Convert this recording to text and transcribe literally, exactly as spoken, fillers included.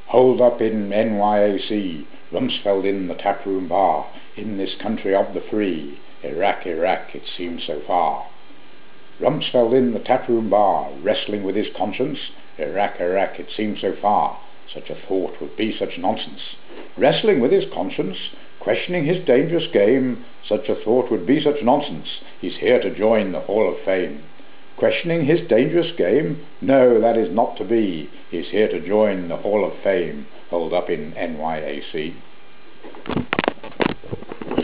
Holed up in N Y A C, Rumsfeld in the taproom bar, in this country of the free, Iraq, Iraq, it seems so far. Rumsfeld in the taproom bar, wrestling with his conscience, Iraq, Iraq, it seems so far. Such a thought would be such nonsense. Wrestling with his conscience, questioning his dangerous game, such a thought would be such nonsense. He's here to join the Hall of Fame. Questioning his dangerous game? No, that is not to be. He's here to join the Hall of Fame, holed up in N Y A C.